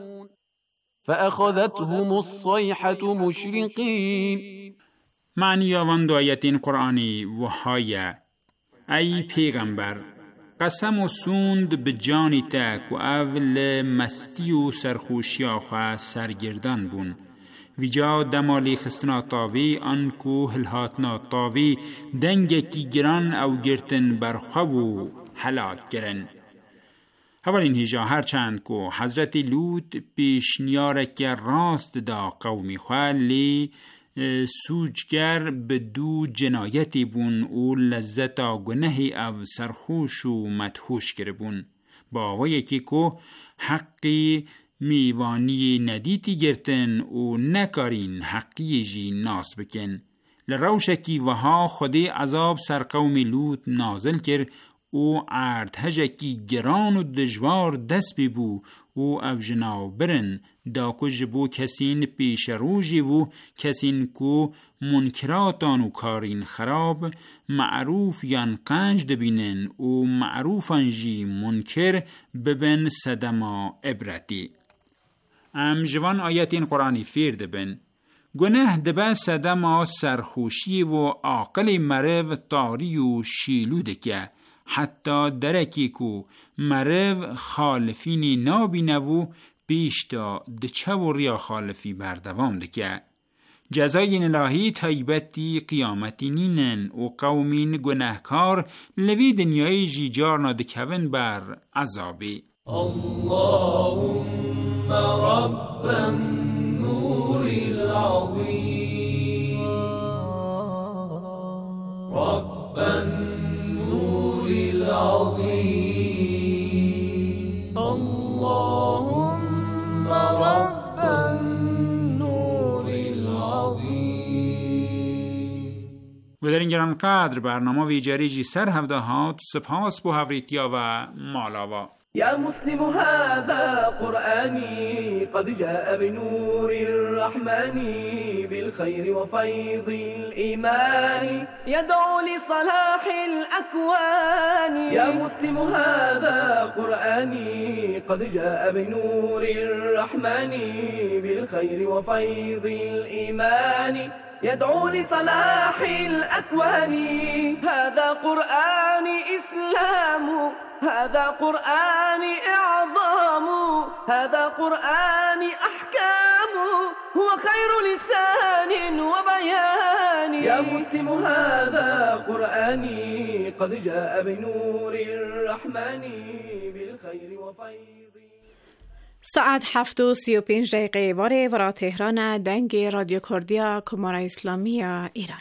فأخذتهم الصيحة مشرقين. معنی آوان دو آیتین قرآنی و هایه ای پیغمبر قسم و سوند به جانی تک و اول مستی و سرخوشی آخوا سرگردان بون ویجا دمالی خستنا تاوی آنکو هلهاتنا تاوی دنگکی گران او گرتن برخو هلاک گرن. اولین هیجا هرچند کو حضرت لوط پیشنیارک راست دا قومی خوالی سوچگر به دو جنایتی بون او لذتا گناهی او سرخوش و مدهوش کربون با آوا یکی کو حقی میوانی ندیتی گرتن و نکارین حقی جی ناس بکن. لروشکی وها خودی عذاب سر قوم لوط نازل کر و عردهجکی گران و دجوار دست ببو و او جناو برن دا کو جبو کسین پیش روژی و کسین کو منکراتان و کارین خراب معروف یان قنج دبینن و معروفان جی منکر ببن صدما عبرتی. ام جوان آیتین قرآنی فیر دبن گناه دبا صدما سرخوشی و عاقل مرو تاری و شیلوده که حتی درکی کو مرو خالفینی نابینه و بیشتا دچه و ریا خالفی بردوام دکه. جزای الهی تایبتی قیامتی نینن و قومین گناهکار لوی دنیای جیجار نادکون بر عذابی. اللهم رب النور العظیم رب النور العظیم اللهم رب النور العظیم. و در این گرانقدر برنامه ویجری جی سر هفته هات سپاس بو هفریتیا و مالاوا. يا مسلم هذا قرآني قد جاء بنور الرحمن بالخير وفيض الإيمان يدعو لصلاح الأكوان. يا مسلم هذا قرآني قد جاء بنور الرحمن بالخير وفيض الإيمان يدعو لصلاح الأكوان. هذا قرآن إسلام هذا قرآن إعظام هذا قرآن أحكام هو خير لسان وبيان. يا مسلم هذا قرآني قد جاء بنور الرحمن بالخير وفيض. ساعت هفت و سی و پنج دقیقه واره ورا تهران دنگ رادیو کردیا کمارا اسلامی ایران.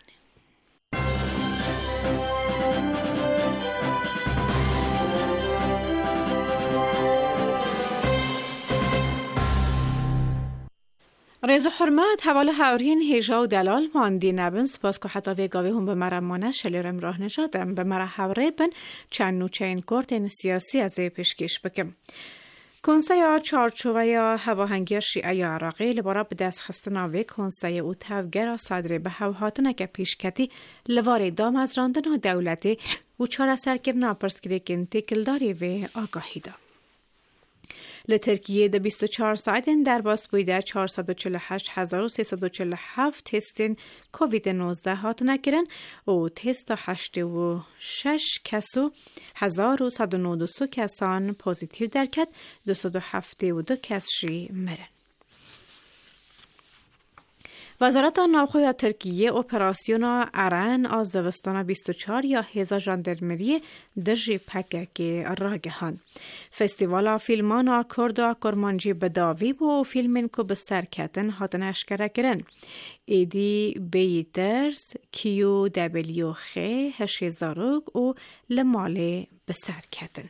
رضا حرمت حواله هاورین هیجا و دلال ماندی نبن سپاس که حتی ویگاوی هم به مرمانه شلیرم راه نجادم به مره هاوره بن چند نوچه کورتین سیاسی از پیشکش بکم. کنسه یا چارچوبه یا هواهنگی شیعه یا عراقی لبارا به دست خستناوی کنسه او توگر صدر به هوهاتنه که پیشکتی لواری دام از راندن دولتی و چار سرکرنا پرسکری کنتی کلداری و آگاهی دا. لترکیه ده بیست و چهار ساعتین در باس بویده چهارصد و چهل و هشت هزار و سیصد و چهل و هفت تستین کووید نوزده هات نکرن و تست هشت و شش کسو هزار و صد و نود و سه کسان پوزیتیو درکت دویست و هفتاد و دو کس شی مرن. وزارت ناوخوی ترکیه اپراسیون ارن از زوستان بیست و چهار یا هزار ژاندارمری دژی پکک راگهان. فستیوال فیلمان کرد و کرمانجی بداوی و فیلمین کو به سرکتن هاتن اشکره کرن. ایدی بیترز کیو دبلیو خی هشی زاروگ و لماله به سرکتن.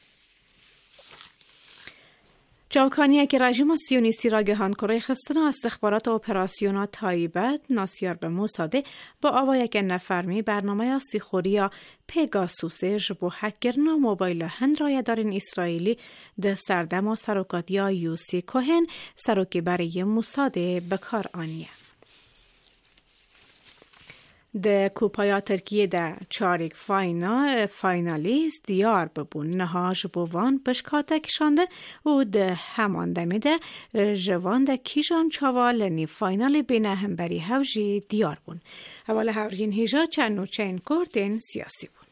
جاوکانیه که رژیم سیونیستی را گهان کره خستن استخبارات و اپراسیونا تایبت ناسیار به موساده با آوای که نفرمی برنامه سیخوری پیگاسوسه جبو حکرنا موبایل هن رایدارین اسرائیلی ده سردم و سروکات یا یوسی کوهن سروکی برای موساده بکار آنیه. ده کوپایا ترکیه ده چارک فاینا فاینالیست دیار ببون نهاج بوان پشکاته کشانده و ده همان دمی ده جوان ده کیجان چاوال نی فاینال بینه هم بری هوجی دیار بون. اول هورین هیجا چند و چند کردین سیاسی بون.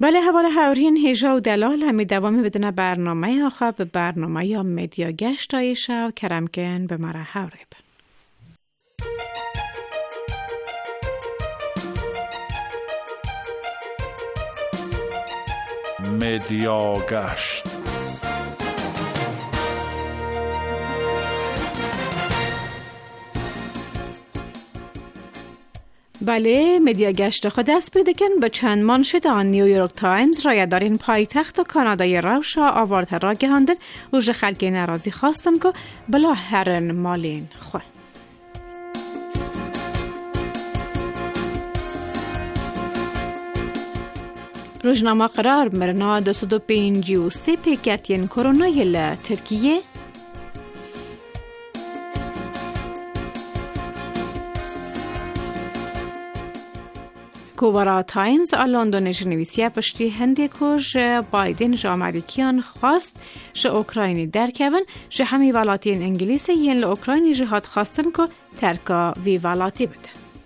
بله حواله هاورین هیجا و دلال همی دوامی بدن برنامه آخه به برنامه یا مدیا گشت آیشه و کرمکن به مره هاوره بن. مدیا گشت. بله مدیا گشت خود دست پیدا کن به چند منشد آن نیویورک تایمز رایدارین پایتخت کانادای روشا آوارد را گهاندن و جه خلقی نرازی خواستن که بلا هرن مالین خواه. روزنامه قرار مرنا دویست و پنجاه و سه پیکتین کرونای ل ترکیه کوورا تایمز لندنش نویسیه پشتی هنده کش بایدن جا امریکیان خواست ش اوکراینی درکون ش همی ولاتین انگلیسی ین ل اوکراینی جهاد خواستن که ترکا وی ولاتی بده.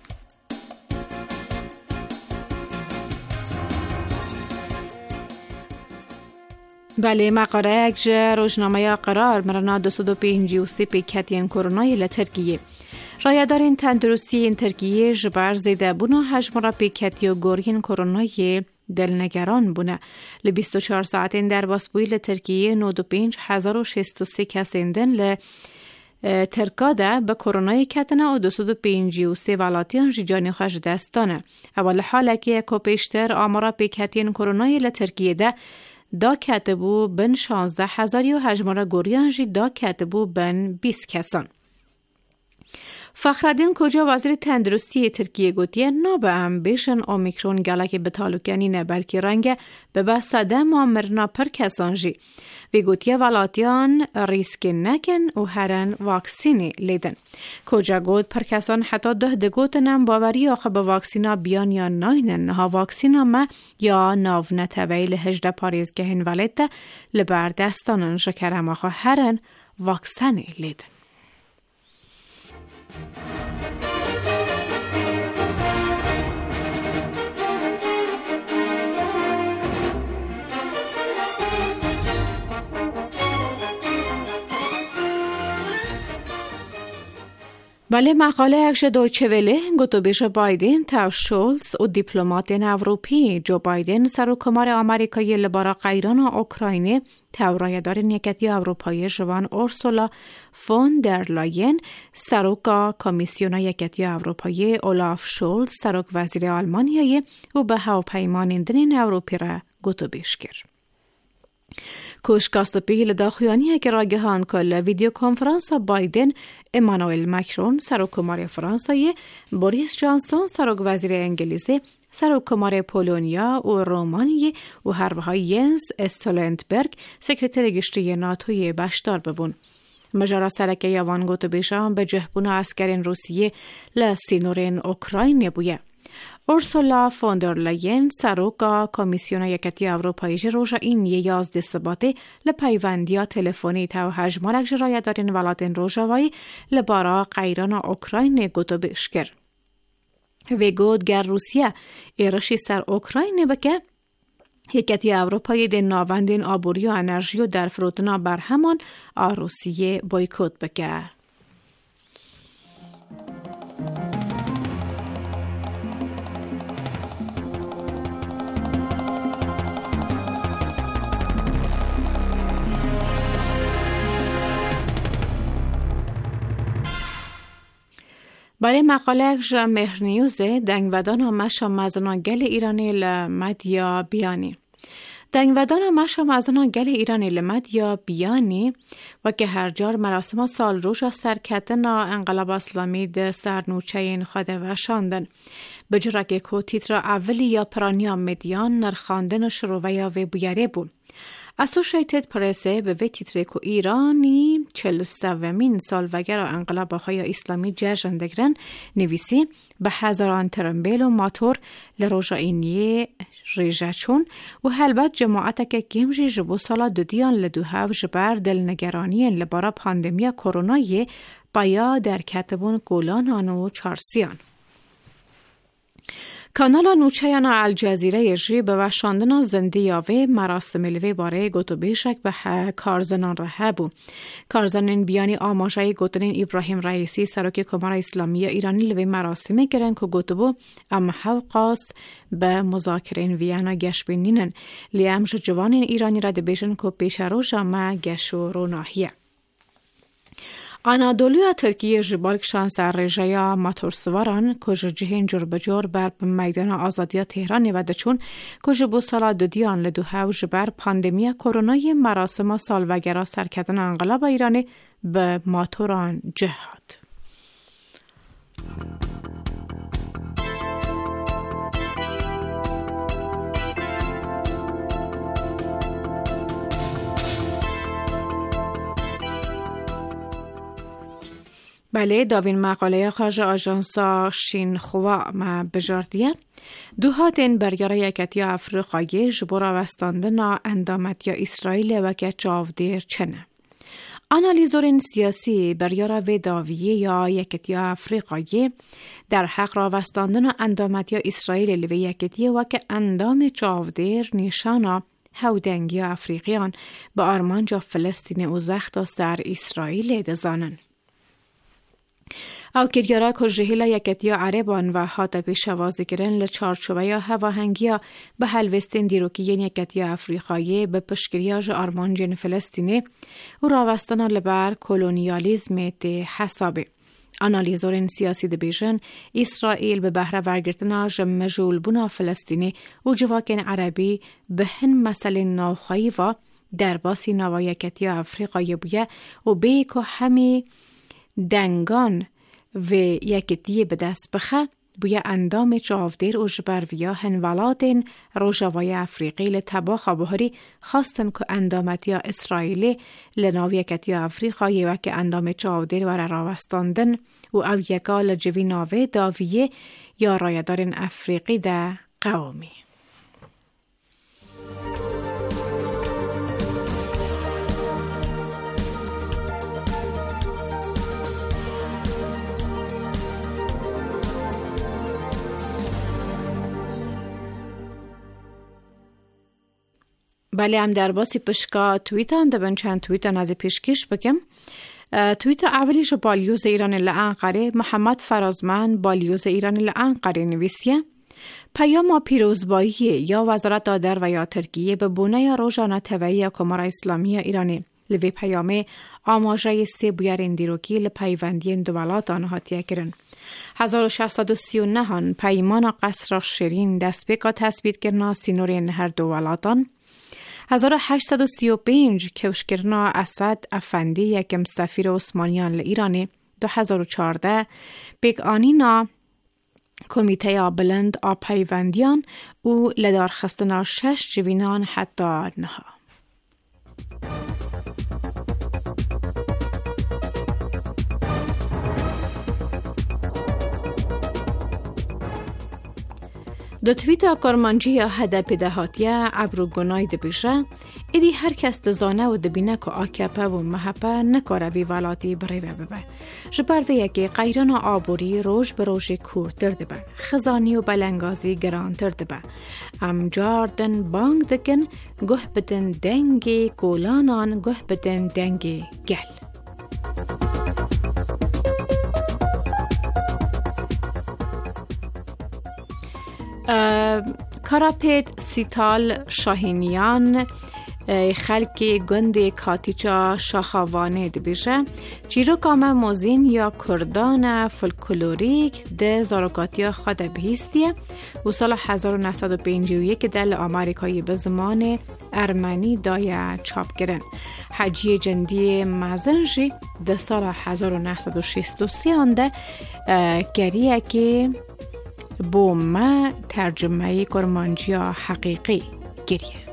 بله مقاره یک روزنامه قرار مرنا دویست و پنجاه و سه پیکتین کرونای ل ترکیه رایدارین تندرستی این ترکیه جبر زیده بونا حجم را پیکتی و گورین کرونای دلنگران بونه. ل بیست و چهار ساعتین در باسبوی ل ترکیه نود و پنج هزار و شصت و سه کسیندن ل ترکاده به کرونای کتنه و دویست و پنجاه و سه ولاتیان جانی خوش دستانه. اول حاله که کپیشتر آمارا پیکتین کرونای ل ترکیه ده دا کتبو بن شانزده هزاری و حجم را گوریان جی دا کتبو بن بیست کسان. فخرالدین کجا وزیر تندرستی ترکیه گوتیه نابه هم بیشن اومیکرون گلک به تالوکنی نه بلکه رنگ به بساده مامرنا پر کسانجی. وی گوتیه ولاتیان ریسک نکن و هرن واکسینی لیدن. کجا گوت پر کسان حتی ده دگوتنم باوری آخه به واکسینا بیان یا ناینن ها واکسینا ما یا ناو نتویل هجده پاریز گهن ولیده لبر دستانن شکرم آخه هرن واکسینی لیدن. بله مقاله اکش دویچه وله گوتو بیش بایدن تاو شولز و دیپلماتین اوروپی جو بایدن سروکمار آمریکایی لبارا قیران اوکراینی تاو رایدار نیکتی اروپایی جوان اورسولا فون در لاین سروکا کمیسیون یکتی اروپایی اولاف شولز سروک وزیر آلمانیایی و به هاوپیمانیندن اروپی را گوتو بیش کرد. کوشکاست پیل داخویانی که راگهان کل ویدیو کنفرانس بایدن امانوئل مکرون سروکمار فرانسوی بوریس جانسون سروک وزیر انگلیسی سروکمار پولونیا و رومانی و هروهای ینس استولنتبرگ سکرتر گشتی ناتوی بشدار ببون. مجارا سرکه یوان گوتو بیشان به جهبون اسکرین روسیه لسینورین اوکراین بویه. اورسولا فون در لاین سروکا کمیسیون یکتی اروپایی روژا این یازده سباته لپیوندیا تلفنی تا هجمارک جرایت دارین ولاتین روژاوایی لبارا قیران اوکراین گوتو بشکر. وی گود گر روسیه ایرشی سر اوکراین بکه یکتی اروپایی دین ناوندین آبوری و انرژی و در فروتنا بر همان روسیه بایکوت بکه. برای مقاله جا مهرنیوزه دنگودان و مشا مزنا گل ایرانی لمدیا بیانی. دنگودان و مشا مزنا گل ایرانی لمدیا بیانی و که هر جار مراسم سال روش سرکتن انقلاب اسلامی ده سرنوچه این خواده و شاندن. بجرگه که تیتر اولی یا پرانیا مدیان نرخاندن و شروع یا وی بیاره بود. اسوشیتد پرسه به وی تیتره که ایرانی چهل و سومین سالوگر انقلاب های اسلامی جشن دگرن نویسی به هزاران ترمبیل و ماتور لروژا اینیه ریجه چون و هلبت جماعت که گمجی جبو سالا دو دیان لدو هاو جبر دلنگرانی لبارا پاندمیا کرونایی بایا در کتبون گولانان و چارسیان. کانالا نوچهانا الجزیره جی به وشاندنا زنده یاوه مراسم الوی باره گوتو بیشک به کارزنان راه بو. کارزنان بیانی آماجای گوتنین ابراهیم رئیسی سروک کمار اسلامی ایرانی لوی مراسمه کرن که گوتو بو ام حوقاست به مذاکرین ویانا گش بینینن لیامش جوانین ایرانی را دبیشن که پیش رو جامعه گشو رو ناهیه. آنادولویا ترکیه جبالک شانس رژایا ماتورسواران کج جهین جور بجور بر میدان آزادیا تهران و دچون کج بو سالا دودیان لدو هاوج بر پاندمیا کرونای مراسم سالوگرا سرکردن انقلاب ایرانی به ماتوران جهاد. بله داوین مقاله خارج آژانسا شینخوا ما بجاردیه دو هاتین بریاره یکتیا افریقایی جبورا وستاندنا اندامت یا اسرائیل و که چاودیر چنه. آنالیزورین سیاسی بریاره و داویه یا یکتیا افریقایی در حق را وستاندنا اندامت یا اسرائیل و یکتیه و که اندام چاودیر نیشانا هودنگی افریقیان به آرمانجا فلسطین و زخت سر اسرائیل دزانن. او کریارا کجهیلا یکتیا عربان و حاط پیش وازی کرن لچارچوبه یا هواهنگیا به حلوستین دیروکیین یکتیا افریقایی به پشکریاج آرمانجین فلسطینی و راوستانا لبر کولونیالیزم تی حسابه. آنالیزورین سیاسی ده بیشن اسرائیل به بهره ورگرتنا جمع جولبونا فلسطینی و جواکن عربی به هن مسئله نوخایی و در باسی نوا یکتیا افریقایی بویه و به که همی دنگان و یکتیه به دست بخه بویا اندام چاودیر و جبرویا هنولادین روژاوای افریقی لطباخ بهاری خواستن که اندامت یا اسرائیلی لناو یکتیا افریقایی و که اندام چاودیر و راوستاندن و او یکا لجوی ناوه داویه یا رایدارین افریقی ده قومی. بله هم در باسی پشکا تویتان دبن چند تویتان از پیشکش بگم. تویت اولیش بالیوز ایران لانقره محمد فرازمند بالیوز ایران لانقره نویسیه پیام پیروزبایی یا وزارت دادر و یا ترکیه به بونه یا روزانه تویی کمار اسلامی ایرانی لوی پیامه آماجه سه بویرین دیروکی لپیوندی دولات آنها تیه کرن. هزار و ششصد و سی و نه هن پیمان قصر شیرین دست بکا تثبیت کرنا سینورین هر دولاتان. هزار و هشتصد و سی و پنج کوشکرنا اسد افندی یکم سفیر عثمانیان لایرانی. دو هزار و چهارده بیگ آنینا کمیته بلند آپیوندیان و لدار خستنا شش جوینان حتی نها. دو تویتا کرمانجی هدف دهاتیه ابرو گنای دبیشه ایدی هر کس دزانه و دبینه که آکپه و محپه نکاره وی ولاتی بریوه ببه. جبر وی که قیران آبوری روش به روش کور ترده به. خزانی و بلنگازی گران ترده به. ام جاردن بانگ دکن گه بدن دنگی گولانان گه بدن دنگی گل. کاراپیت سیتال شاهینیان خلکی گنده کاتیچا شاخوانه دبیشه چیرو کامه موزین یا کردان فلکلوریک ده زاروکاتیا خود بهیستیه و سال هزار و نهصد و پنجاه و یک دل آمریکایی به زمان ارمنی دایه چاپ گرن. حجی جندی مزنجی ده سال هزار و نهصد و شصت و سه آنده گریه که با ما ترجمه کرمانجیا حقیقی گریه.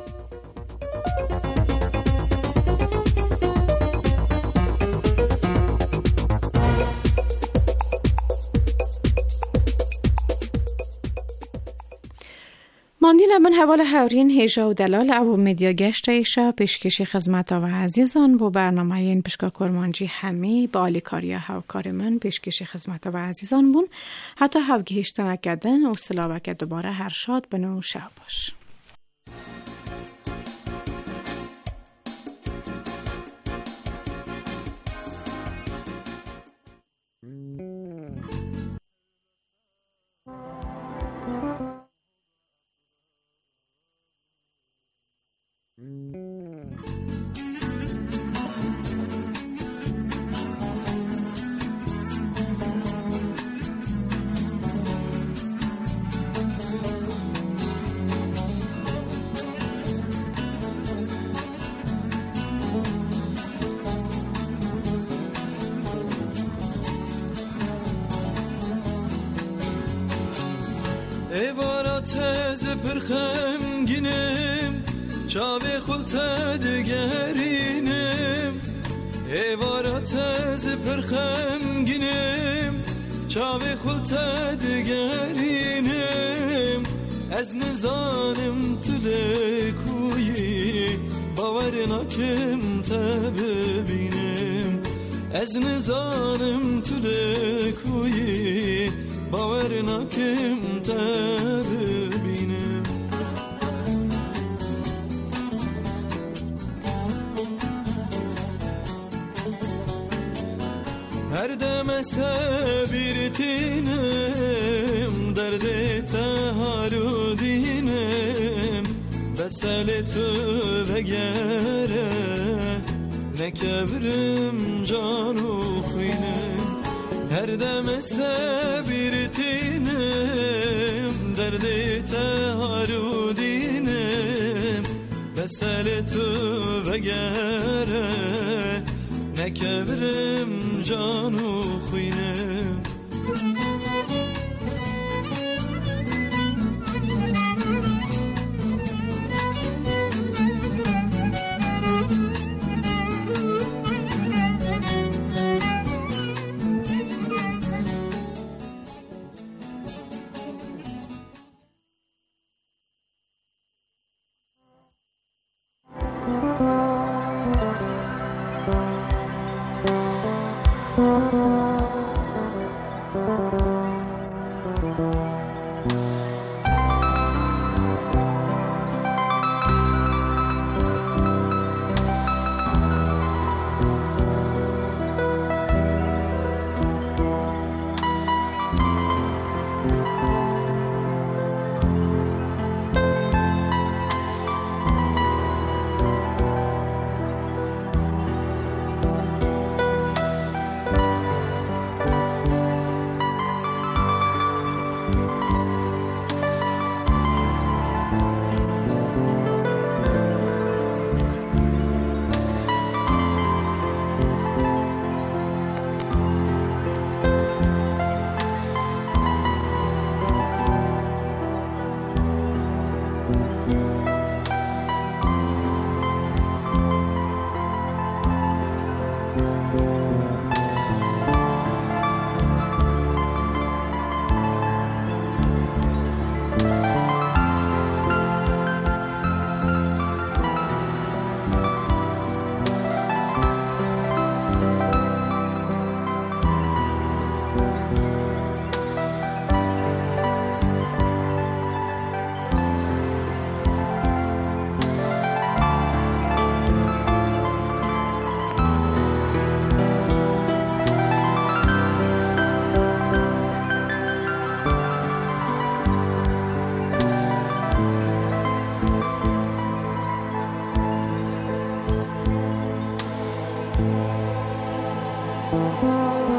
ماندین من حوال هاورین هیجا و دلال او مدیا گشت ایشا پیشکشی خدمت و عزیزان بو برنامه این پشکا کرمانجی همی با آلیکاریا هاوکار من پیشکشی خدمت و عزیزان بون حتی هاوگیشت نکردن و سلاوه که دوباره هر شاد بنو شب باش. ایوارات از پرخم گینم چاوی خلطه دگرینم ایوارات از پرخم گینم چاوی خلطه دگرینم از نزانم تلکویی باور نکم تببینم از نزانم تلکویی باور نکم تببینم هر دم است بیرتینم درد تهارو دینم بسال تو وگره نکبرم جانو خوینم هر دم است بیرتینم درد تهارو دینم بسال تو وگره نکبرم جانو خوینم Thank you.